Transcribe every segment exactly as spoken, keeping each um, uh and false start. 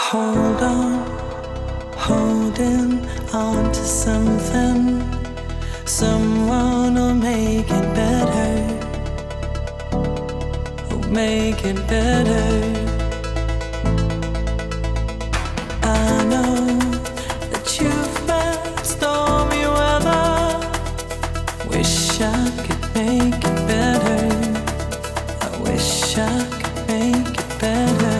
Hold on, holding on to something. Someone will make it better. Will make it better. I know that you've met stormy weather. Wish I could make it better. I wish I could make it better.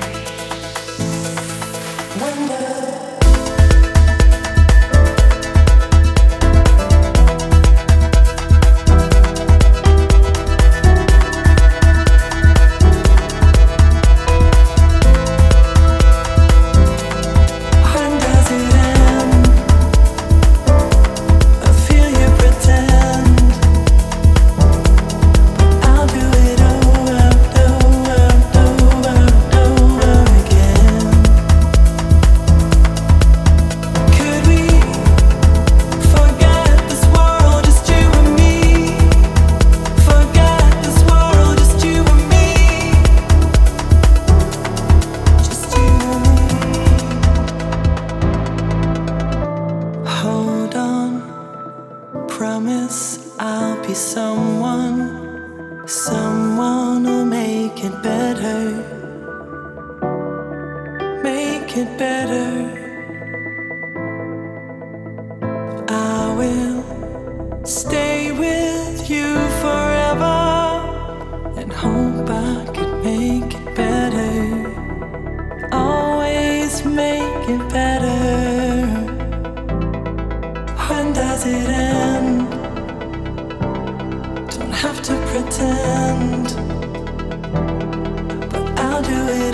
Promise I'll be someone, someone who'll make it better, make it better. I will stay with you forever and hope I could make it better, always make it better. When does it end? Don't have to pretend, but I'll do it